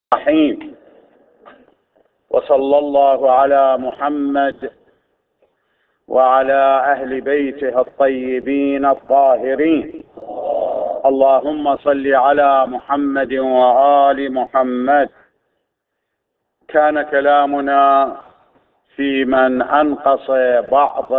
الرحيم. وصلى الله على محمد وعلى أهل بيته الطيبين الطاهرين. اللهم صل على محمد وآل محمد. كان كلامنا في من أنقص بعض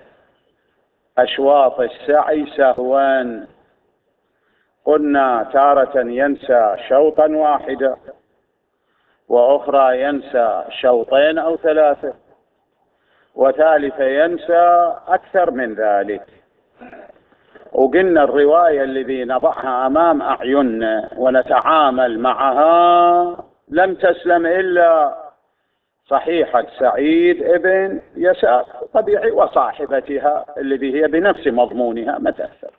أشواط السعي سهوا. قلنا تارة ينسى شوطا واحدا، وأخرى ينسى شوطين أو ثلاثة، وثالثة ينسى أكثر من ذلك. وقلنا الرواية الذي نضعها أمام أعيننا ونتعامل معها لم تسلم إلا صحيحة سعيد ابن يسار طبيعي وصاحبتها الذي هي بنفس مضمونها ما تأثر.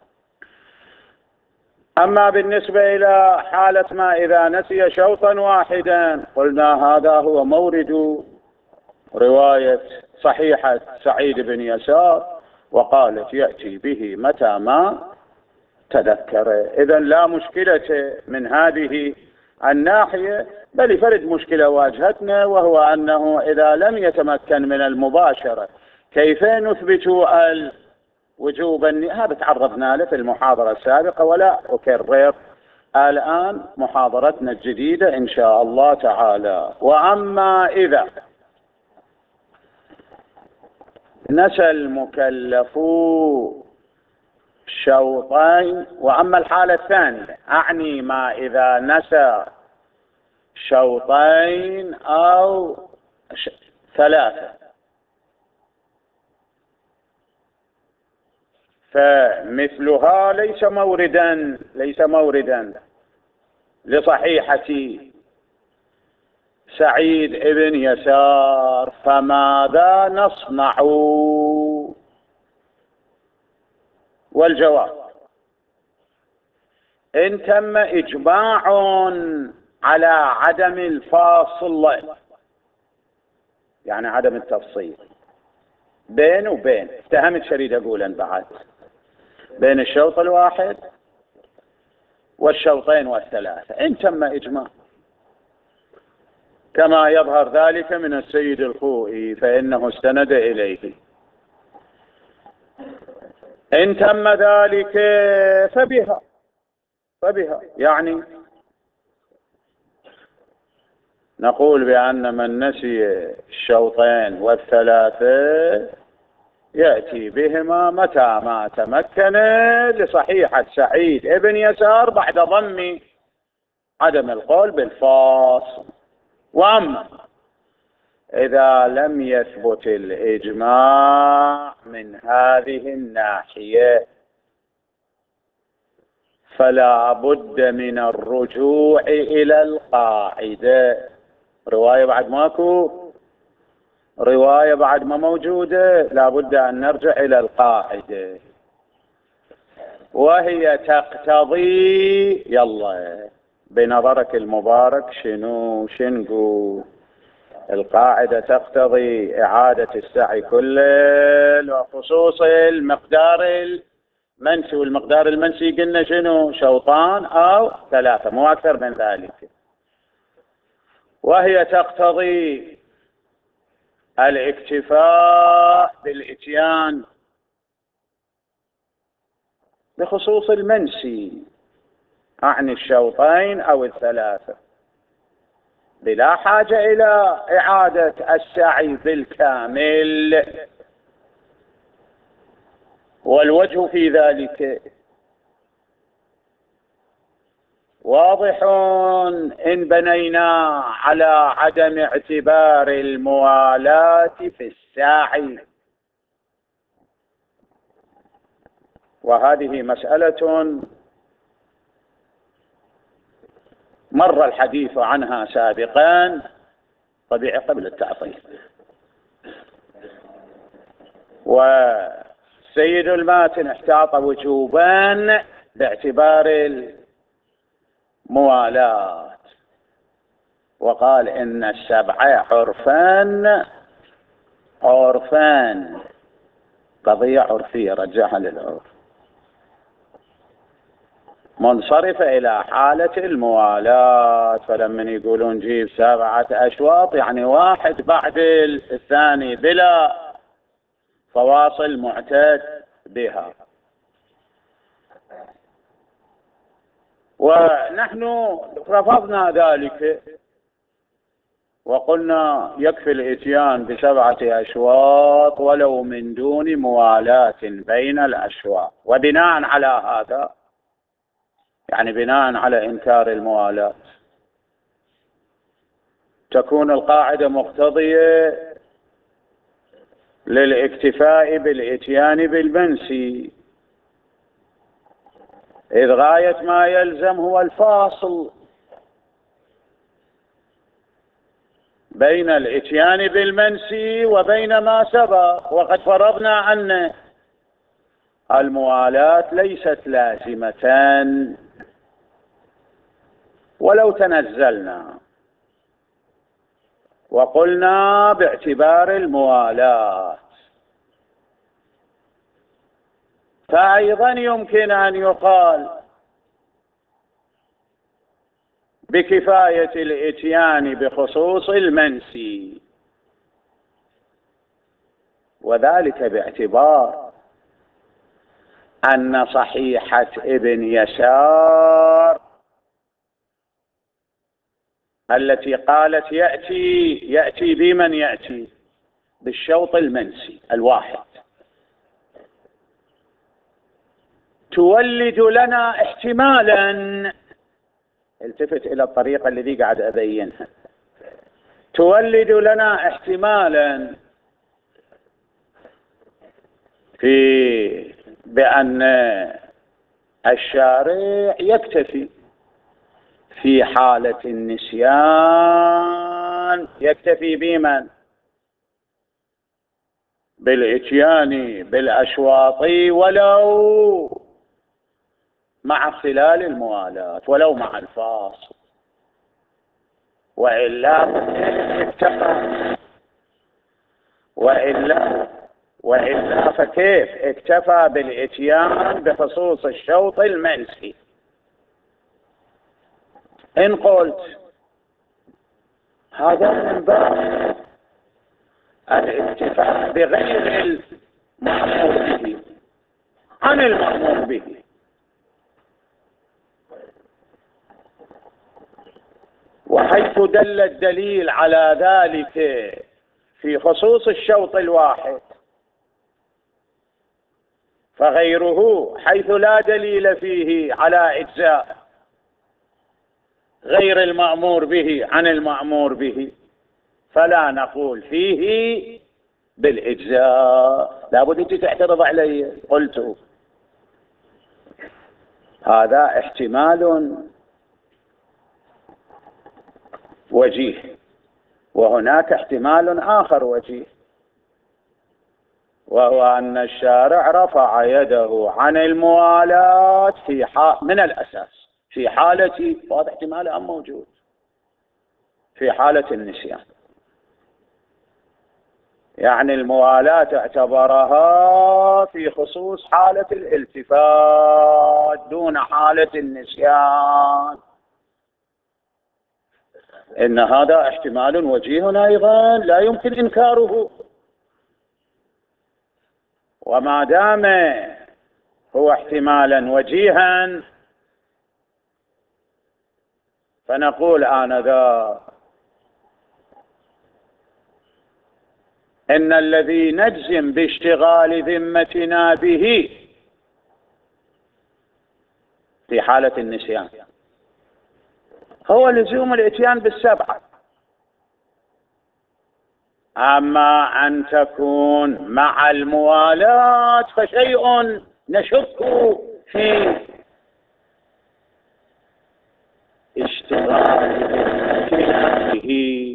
أما بالنسبة إلى حالة ما إذا نسي شوطا واحدا، قلنا هذا هو مورد رواية صحيحة سعيد بن يسار، وقالت يأتي به متى ما تذكر. إذن لا مشكلة من هذه الناحية، بل فرد مشكلة واجهتنا، وهو أنه إذا لم يتمكن من المباشرة كيف نثبت وجوب هذا تعرضنا له في المحاضرة السابقة، ولا أكرر الآن محاضرتنا الجديدة إن شاء الله تعالى. وأما إذا نسى المكلف شوطين، وأما الحالة الثانية أعني ما إذا نسى شوطين أو ثلاثة، فمثلها ليس موردا لصحيحة سعيد ابن يسار. فماذا نصنع؟ والجواب إن تم إجماع على عدم الفاصل، يعني عدم التفصيل بين وبين، اتهمت شريد أقولا بعد بين الشوط الواحد والشوطين والثلاثة، إن تم إجماع كما يظهر ذلك من السيد الخوئي فإنه استند إليه. إن تم ذلك فبها يعني نقول بأن من نسي الشوطين والثلاثة يأتي بهما متى ما تمكن لصحيحة سعيد ابن يسار بعد ضم عدم القول بالفاصل. وأما إذا لم يثبت الإجماع من هذه الناحية فلا بد من الرجوع إلى القاعدة. رواية بعد ماكو، رواية بعد ما موجودة، لا بد أن نرجع إلى القاعدة، وهي تقتضي يلا بنظرك المبارك شنو القاعدة تقتضي إعادة السعي كله، وخصوص المقدار المنسي. والمقدار المنسي قلنا شنو؟ شوطان أو ثلاثة، مو أكثر من ذلك. وهي تقتضي الاكتفاء بالإتيان بخصوص المنسي عن الشوطين أو الثلاثة بلا حاجة إلى إعادة السعي بالكامل. والوجه في ذلك واضح إن بنينا على عدم اعتبار الموالاة في السعي، وهذه مسألة مر الحديث عنها سابقا طبيعي قبل التعطيل. وسيد الماتن احتاط وجوبا باعتبار الموالاة، وقال إن السبع عرفان قضية عرفية رجعها للعرف. منصرفة إلى حالة الموالاة. فلما يقولون جيب 7 أشواط يعني واحد بعد الثاني بلا فواصل معتاد بها. ونحن رفضنا ذلك وقلنا يكفي الإتيان ب7 أشواط ولو من دون موالاة بين الأشواط. وبناء على هذا يعني بناء على إنكار الموالاة تكون القاعدة مقتضية للاكتفاء بالإتيان بالمنسي، إذ غاية ما يلزم هو الفاصل بين الإتيان بالمنسي وبين ما سبق. وقد فرضنا أن الموالاة ليست لازمة ولو تنزلنا وقلنا باعتبار الموالاة. فأيضا يمكن أن يقال بكفاية الإتيان بخصوص المنسي، وذلك باعتبار أن صحيحة ابن يسار التي قالت يأتي بمن يأتي بالشوط المنسي الواحد تولد لنا احتمالا، التفت إلى الطريقة التي قاعد أبينها، تولد لنا احتمالا في بأن الشارع يكتفي في حالة النسيان يكتفي بمن؟ بالإتيان بالأشواط ولو مع اختلال الموالاة ولو مع الفاصل، وإلا فكيف اكتفى بالإتيان بخصوص الشوط المنسي؟ إن قلت هذا من باب الاكتفاء بغير المأمور به عن المأمور به، وحيث دل الدليل على ذلك في خصوص الشوط الواحد فغيره حيث لا دليل فيه على إجزاء غير المأمور به عن المأمور به فلا نقول فيه بالإجزاء. لابد أنت تعترض علي. قلت هذا احتمال وجيه، وهناك احتمال آخر وجيه، وهو أن الشارع رفع يده عن الموالاة من الأساس في حالة، وهذا احتمال موجود في حالة النسيان، يعني الموالاة اعتبرها في خصوص حالة الالتفات دون حالة النسيان. إن هذا احتمال وجيه أيضا لا يمكن إنكاره، وما دام هو احتمالا وجيها فنقول آنذاك إن الذي نجزم باشتغال ذمتنا به في حالة النسيان هو لزوم الإتيان ب7. أما أن تكون مع الموالاة فشيء نشك في اشتغال ذمتنا به،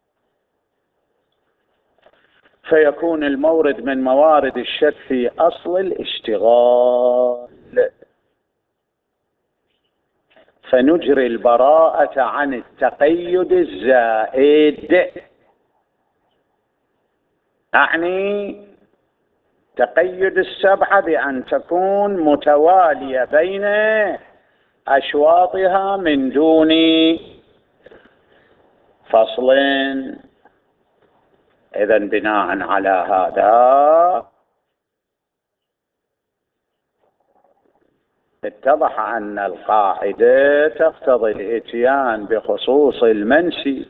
فيكون المورد من موارد الشك في أصل الاشتغال، فنجري البراءة عن التقيد الزائد، أعني تقيد 7 بأن تكون متوالية بين أشواطها من دون فصل. إذن بناء على هذا اتضح أن القاعدة تقتضي الإتيان بخصوص المنسي،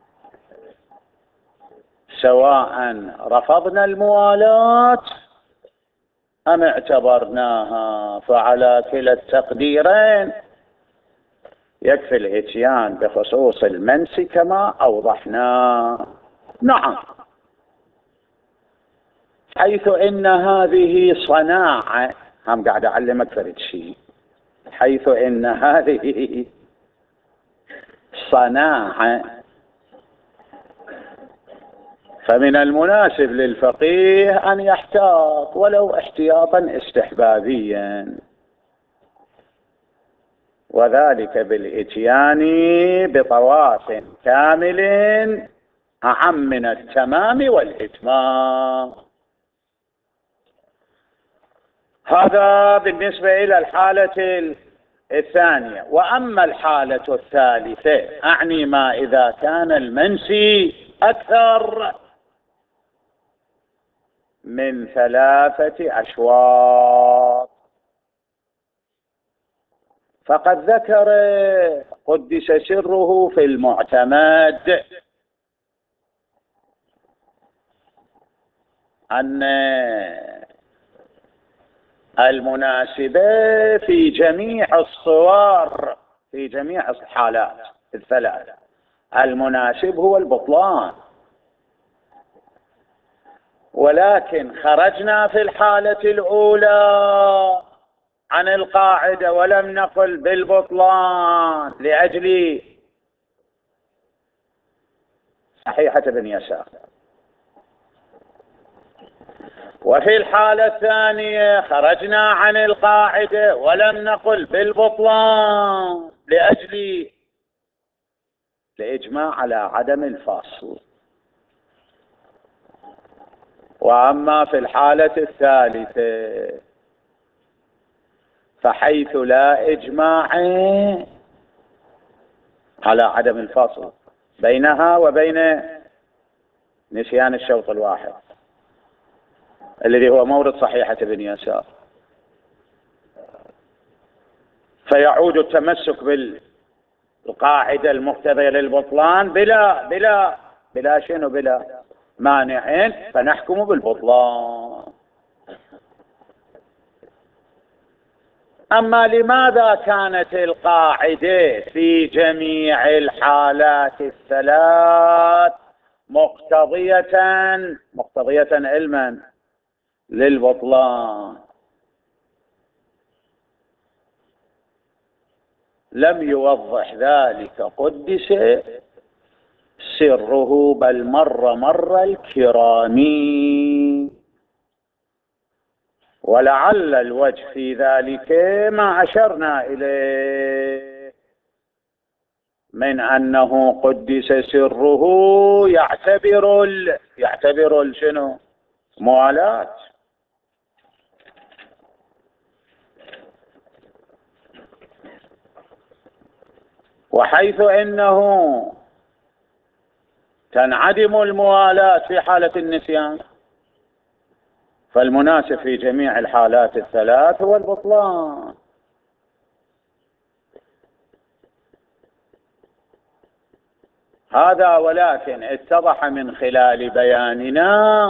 سواء رفضنا الموالاة أم اعتبرناها، فعلى كلا التقديرين يكفي الإتيان بخصوص المنسي كما أوضحنا. نعم، حيث إن هذه صناعة، هم قاعد أعلمك فرد شيء، حيث إن هذه صناعة فمن المناسب للفقيه أن يحتاط ولو احتياطا استحبابيا، وذلك بالإتيان بطواف كامل أعم من التمام والإتمام. هذا بالنسبة إلى الحالة الثانية. وأما الحالة الثالثة، أعني ما إذا كان المنسي أكثر من 3 أشواط، فقد ذكر قدس سره في المعتمد أن المناسبة في جميع الصور، في جميع الحالات الثلاثة، المناسب هو البطلان، ولكن خرجنا في الحالة الأولى عن القاعدة ولم نقل بالبطلان لأجل صحيحة بن يسار، وفي الحالة الثانية خرجنا عن القاعدة ولم نقل بالبطلان لأجل الإجماع على عدم الفصل. وأما في الحالة الثالثة فحيث لا إجماع على عدم الفصل بينها وبين نسيان الشوط الواحد الذي هو مورد صحيحة بن يسار، فيعود التمسك بالقاعدة المقتضية للبطلان بلا مانع، فنحكم بالبطلان. أما لماذا كانت القاعدة في جميع الحالات الثلاث مقتضية علما للبطلان؟ لم يوضح ذلك قدس سره، بل مر الكرامي، ولعل الوجه في ذلك ما أشرنا إليه من أنه قدس سره يعتبر شنو؟ موالاة. وحيث إنه تنعدم الموالاة في حالة النسيان، فالمناسب في جميع الحالات الثلاث هو البطلان. هذا ولكن اتضح من خلال بياننا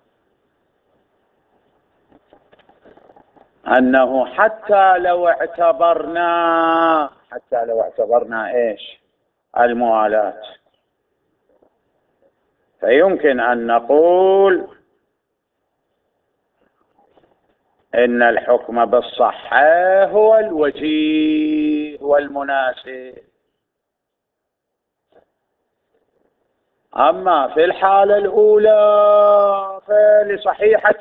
أنه حتى لو اعتبرنا إيش؟ الموالاة، فيمكن أن نقول إن الحكم بالصحة هو الوجيه والمناسب. أما في الحالة الأولى فلصحيحة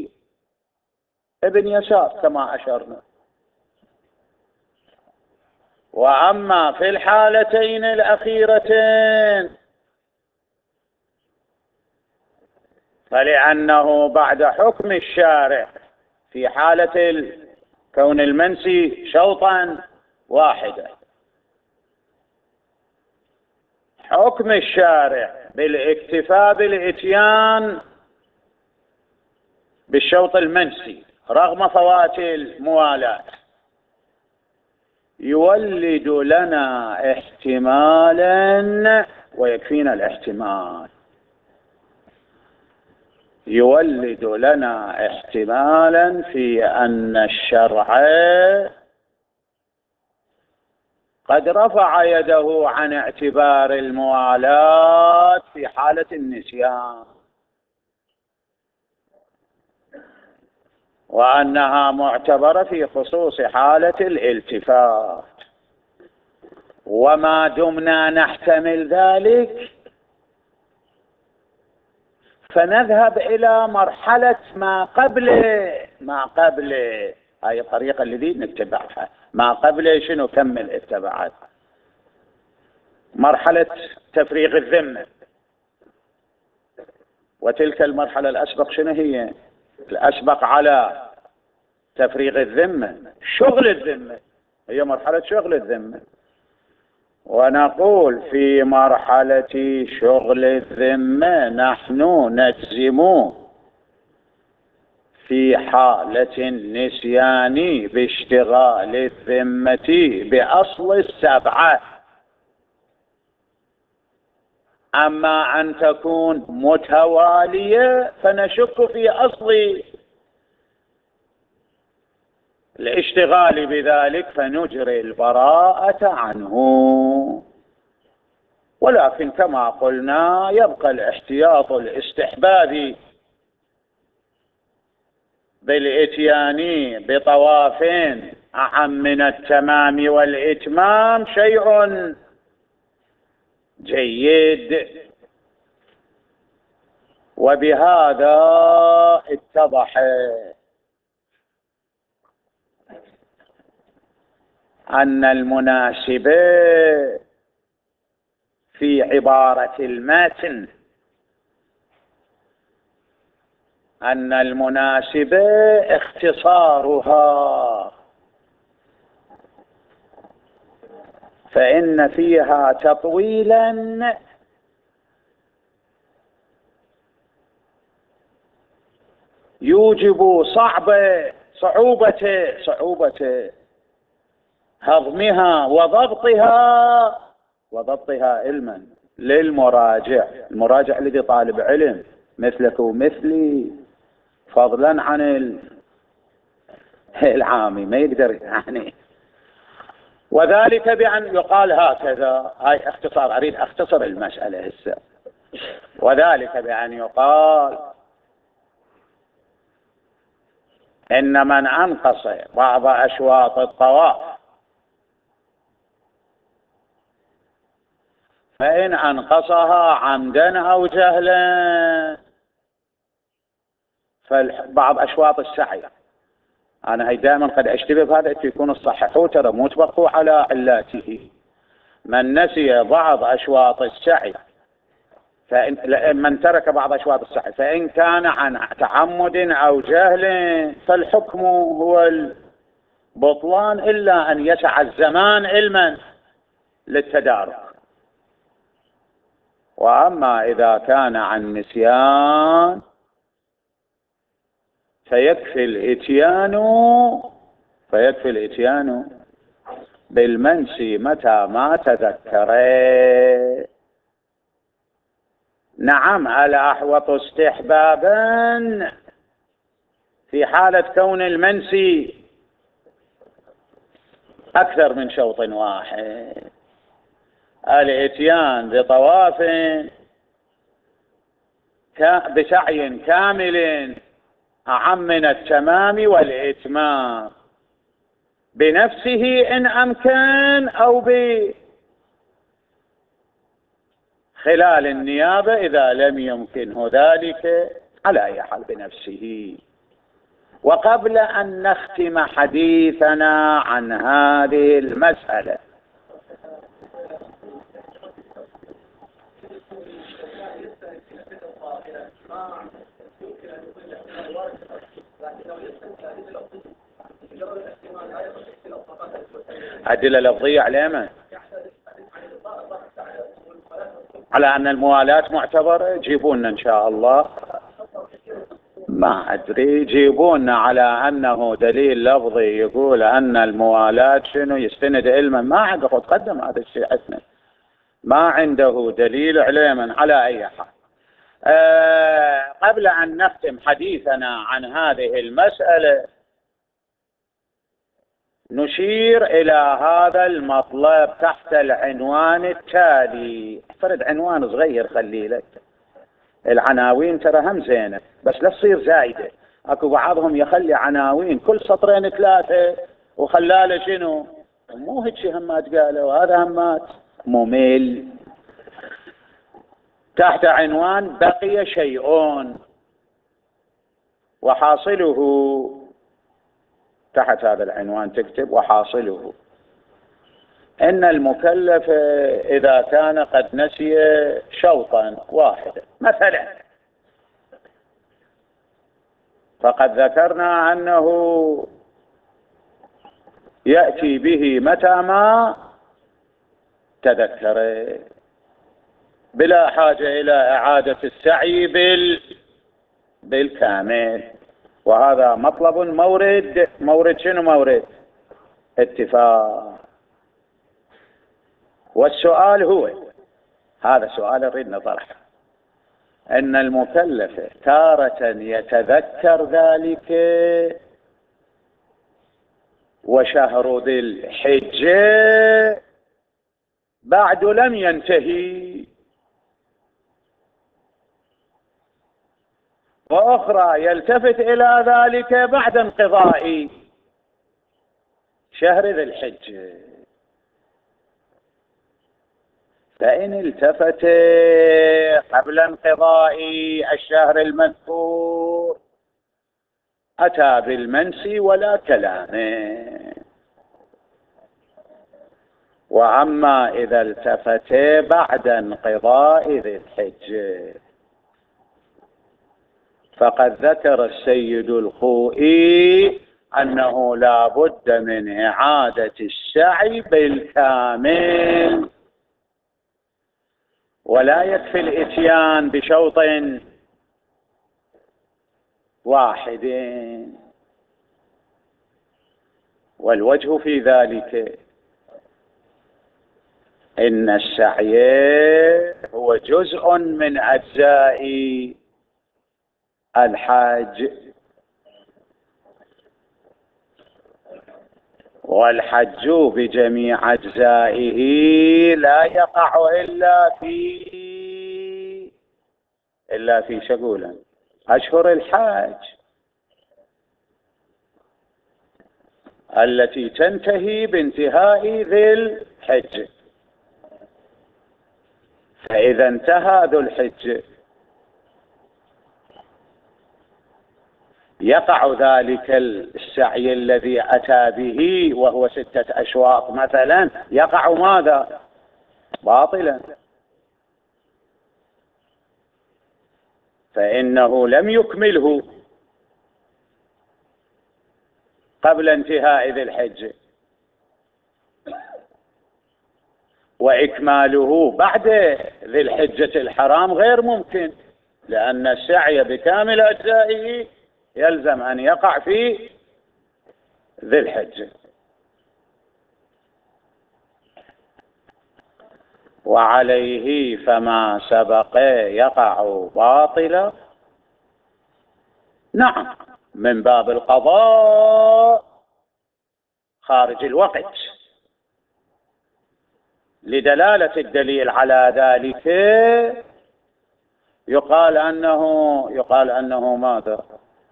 ابن يسار كما أشرنا. وأما في الحالتين الأخيرتين فلأنه بعد حكم الشارع في حالة كون المنسي شوطا واحدة. حكم الشارع بالاكتفاء بالإتيان بالشوط المنسي رغم فوات الموالاة يولد لنا احتمالا، ويكفينا الاحتمال، يولد لنا احتمالا في أن الشرع قد رفع يده عن اعتبار الموالاة في حالة النسيان، وأنها معتبرة في خصوص حالة الالتفات. وما دمنا نحتمل ذلك فنذهب إلى مرحلة ما قبل هاي الطريقة التي نتبعها. ما قبل شنو؟ كمل اتبعت مرحلة تفريغ الذمة. وتلك المرحلة الأسبق شنو هي؟ الأسبق على تفريغ الذمة شغل الذمة، هي مرحلة شغل الذمة. ونقول في مرحلة شغل الذمة نحن نجزم في حالة النسيان باشتغال الذمة بأصل السبعة. أما أن تكون متوالية فنشك في أصل الاشتغال بذلك فنجري البراءة عنه. ولكن كما قلنا يبقى الاحتياط الاستحبابي بالإتيان بطواف أعم من التمام والإتمام شيء جيد. وبهذا اتضح أن المناسب في عبارة المتن أن المناسب اختصارها، فإن فيها تطويلا يوجب صعوبة هضمها وضبطها علما المراجع الذي طالب علم مثلك ومثلي، فضلا عن العامي ما يقدر يعني. وذلك بأن يقال هكذا، هاي اختصار، أريد أختصر المسألة هسه. وذلك بأن يقال إن من أنقص بعض أشواط الطواف فإن أنقصها عمدا أو جهلا، فبعض أشواط السعي، أنا هي دائما قد أشتبه بهذا، يكون الصححوا ترى مو تبقوا على علاته. من نسي بعض أشواط السعي من ترك بعض أشواط السعي فإن كان عن تعمد أو جهل فالحكم هو البطلان إلا أن يسع الزمان علما للتدارك. وأما إذا كان عن نسيان فيكفي الإتيان بالمنسي متى ما تذكره. نعم، الأحوط استحبابا في حالة كون المنسي أكثر من شوط واحد الإتيان بطواف بسعي كامل أعم من التمام والإتمام بنفسه إن أمكن أو بخلال النيابة إذا لم يمكنه ذلك، على أي حال بنفسه. وقبل أن نختم حديثنا عن هذه المسألة أدلة لفظية على من؟ على أن الموالاة معتبرة. جيبونا إن شاء الله، ما أدري، جيبونا على أنه دليل لفظي يقول أن الموالاة شنو يستند علما. ما عنده، قدم هذا الشيء عندنا، ما عنده دليل علما. على أي حال، قبل أن نختم حديثنا عن هذه المسألة نشير إلى هذا المطلب تحت العنوان التالي. فرد عنوان صغير خلي لك، العناوين ترى هم زينة بس لا تصير زايدة. اكو بعضهم يخلي عناوين كل سطرين ثلاثة وخلاله شنو، مو هيك همات قالوا، هذا همات ممل. تحت عنوان بقي شيء، وحاصله، تحت هذا العنوان تكتب وحاصله إن المكلف إذا كان قد نسي شوطا واحدا مثلا، فقد ذكرنا أنه يأتي به متى ما تذكر بلا حاجة إلى إعادة السعي بالكامل. وهذا مطلب مورد شنو؟ مورد اتفاق. والسؤال هو هذا سؤال نريد نطرحه، أن المكلف تارة يتذكر ذلك وشهر ذي الحجة بعد لم ينتهي، وأخرى يلتفت إلى ذلك بعد انقضاء شهر ذي الحجة. فإن التفت قبل انقضاء الشهر المذكور أتى بالمنسي ولا كلامه. وأما إذا التفت بعد انقضاء ذي الحجة فقد ذكر السيد الخوئي أنه لا بد من إعادة السعي بالكامل، ولا يكفي الإتيان بشوط واحد. والوجه في ذلك إن السعي هو جزء من أجزاء الحج، والحج بجميع أجزائه لا يقع إلا في شغولا أشهر الحج التي تنتهي بانتهاء ذي الحج. فإذا انتهى ذو الحج يقع ذلك السعي الذي أتى به وهو 6 أشواط مثلا، يقع ماذا؟ باطلا، فإنه لم يكمله قبل انتهاء ذي الحج، وإكماله بعد ذي الحجة الحرام غير ممكن، لأن السعي بكامل أجزائه يلزم أن يقع في ذي الحجة. وعليه فما سبق يقع باطلا، نعم، من باب القضاء خارج الوقت، لدلالة الدليل على ذلك يقال أنه ماذا؟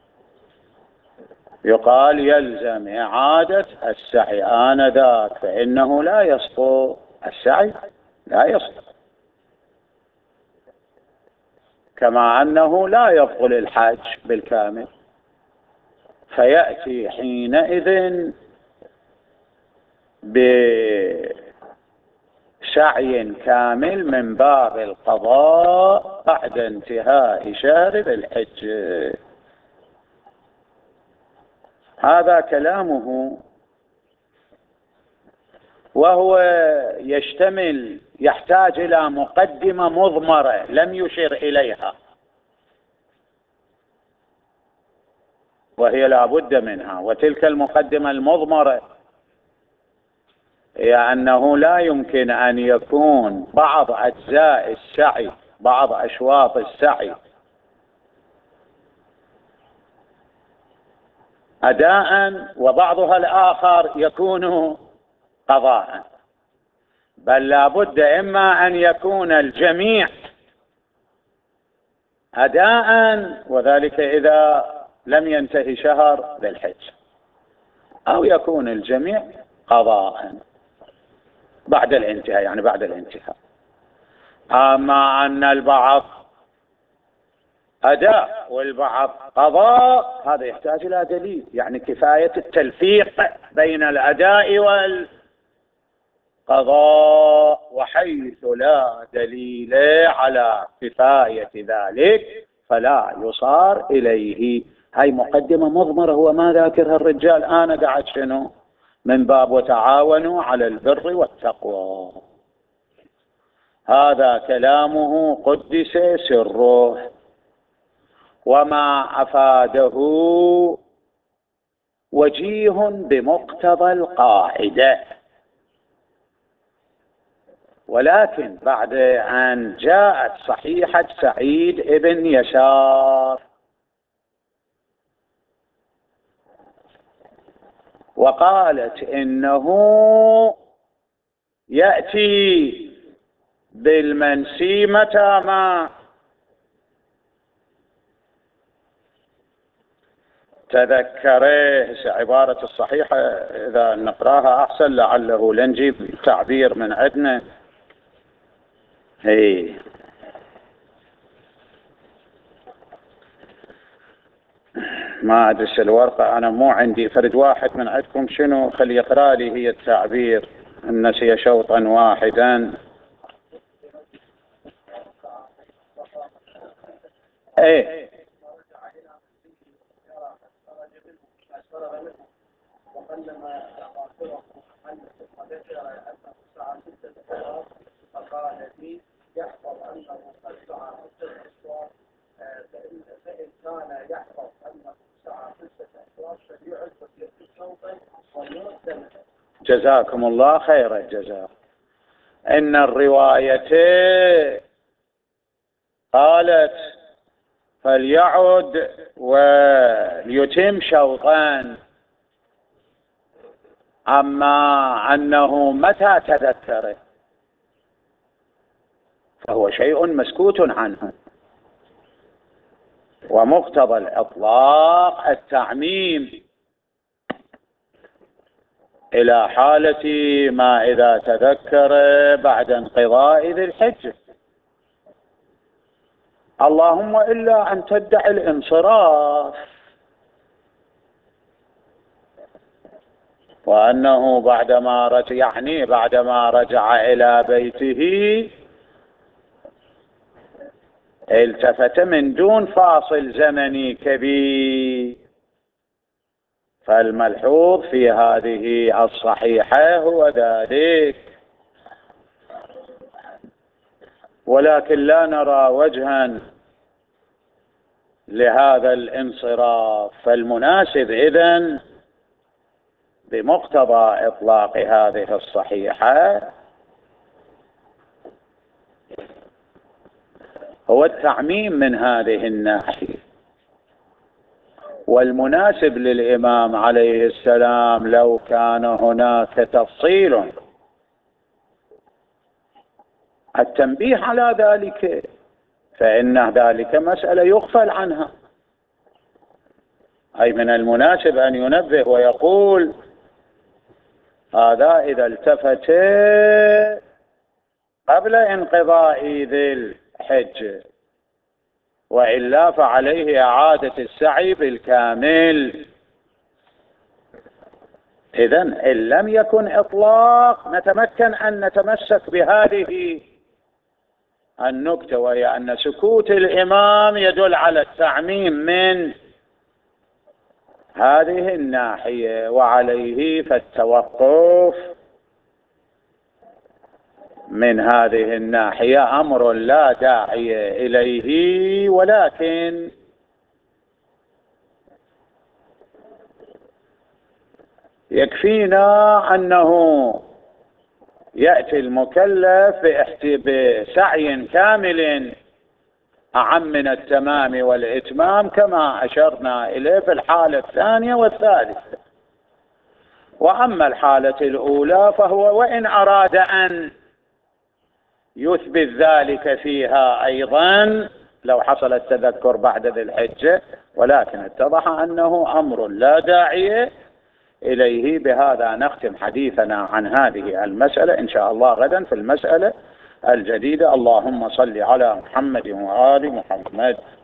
يقال يلزم إعادة السعي آنذاك، فإنه لا يسقط السعي، لا يسقط، كما أنه لا يبطل الحج بالكامل. فيأتي حينئذ بسعي كامل من باب القضاء بعد انتهاء شهر ذي الحجة. هذا كلامه وهو يحتاج إلى مقدمة مضمرة لم يشر إليها، وهي لا بد منها. وتلك المقدمة المضمرة هي أنه لا يمكن أن يكون بعض أجزاء السعي، بعض أشواط السعي أداء وبعضها الآخر يكون قضاء، بل لا بد إما أن يكون الجميع أداء، وذلك إذا لم ينتهي شهر ذي الحجة، أو يكون الجميع قضاء بعد الانتهاء، يعني بعد الانتهاء. أما أن البعض أداء والبعض قضاء هذا يحتاج إلى دليل، يعني كفاية التلفيق بين الأداء والقضاء، وحيث لا دليل على كفاية ذلك فلا يصار إليه. هاي مقدمة مضمرة هو ما ذاكرها الرجال، أنا قاعد شنو من باب وتعاونوا على البر والتقوى. هذا كلامه قدس سره، وما أفاده وجيه بمقتضى القاعدة. ولكن بعد أن جاءت صحيحة سعيد بن يسار وقالت إنه يأتي بالمنسي متى ما تذكره، عبارة الصحيحة إذا نقراها أحسن لعله لنجيب تعبير من عندنا. ما أدرس الورقة، أنا مو عندي، فرد واحد من عندكم شنو خلي يقرأ لي هي التعبير إن نسي شوطا واحدا. ايه وقلما تغافره عنه وذكر أنه سعى 6 أشواط فقال لي يحفظ أنه قد سعى 6 أشواط، فإن كان يحفظ أنه سعى 6 أشواط فليعد وسيرة شوطا وليعد. جزاكم الله خير الجزاء. إن الرواية قالت فليعد وليتم شوطا، أما أنه متى تذكره فهو شيء مسكوت عنه، ومقتضى الإطلاق التعميم إلى حالة ما إذا تذكر بعد انقضاء ذي الحجة، اللهم إلا أن تدعي الانصراف، وأنه بعدما رجع إلى بيته التفت من دون فاصل زمني كبير. فالملحوظ في هذه الصحيحة هو ذلك، ولكن لا نرى وجها لهذا الانصراف. فالمناسب إذن بمقتضى إطلاق هذه الصحيحة هو التعميم من هذه الناحية. والمناسب للإمام عليه السلام لو كان هناك تفصيل التنبيه على ذلك، فإن ذلك مسألة يغفل عنها، أي من المناسب أن ينبه ويقول هذا إذا التفت قبل انقضاء ذي الحج، وإلا فعليه إعادة السعي بالكامل. إذن إن لم يكن إطلاق نتمكن أن نتمسك بهذه النكتة، وهي أن سكوت الإمام يدل على التعميم من هذه الناحية، وعليه فالتوقف من هذه الناحية أمر لا داعي إليه، ولكن يكفينا أنه يأتي المكلف بسعي كامل أعم من التمام والإتمام كما أشرنا إليه في الحالة الثانية والثالثة. وأما الحالة الأولى فهو وإن أراد أن يثبت ذلك فيها أيضا لو حصل التذكر بعد ذي الحجة، ولكن اتضح أنه أمر لا داعي إليه. بهذا نختم حديثنا عن هذه المسألة إن شاء الله غدا في المسألة الجديدة. اللهم صل على محمد وآل محمد.